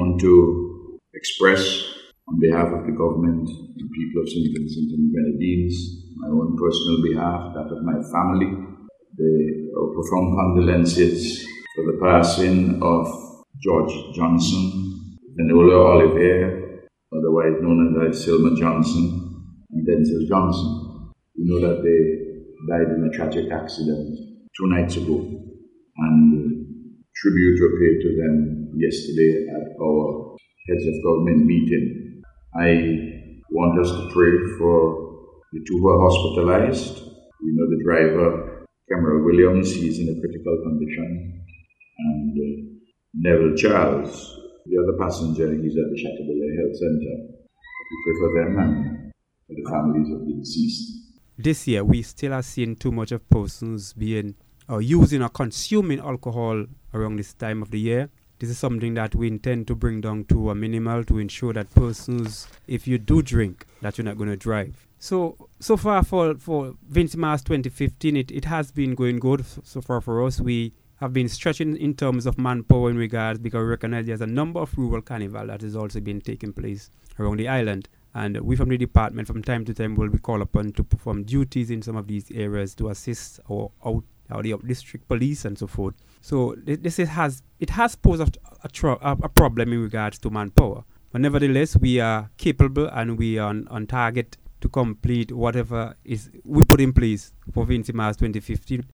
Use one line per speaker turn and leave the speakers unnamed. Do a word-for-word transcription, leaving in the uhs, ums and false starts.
want to express on behalf of the government and people of Saint Vincent and the Grenadines, my own personal behalf, that of my family, the uh, profound condolences for the passing of George Johnson, Venola Olivier, otherwise known as Silma Johnson, and Denzel Johnson. We know that they died in a tragic accident two nights ago, and uh, tribute were paid to them yesterday at our heads of government meeting. I want us to pray for the two who are hospitalized. We know the driver, Cameron Williams, he's in a critical condition, and uh, Neville Charles, the other passenger, he's at the Chateaubelair Health Center. We pray for them and for the families of the deceased.
This year, we still are seeing too much of persons being or using or consuming alcohol around this time of the year. This is something that we intend to bring down to a minimal to ensure that persons, if you do drink, that you're not going to drive. So, so far for, for Vincy Mas twenty fifteen, it, it has been going good so far for us. We have been stretching in terms of manpower in regards because we recognize there's a number of rural carnival that has also been taking place around the island. And we from the department from time to time will be called upon to perform duties in some of these areas to assist our out or the district police and so forth. So this is, has it has posed a, a, tro- a problem in regards to manpower. But nevertheless, we are capable and we are on, on target to complete whatever is we put in place for Vincy Mas twenty fifteen.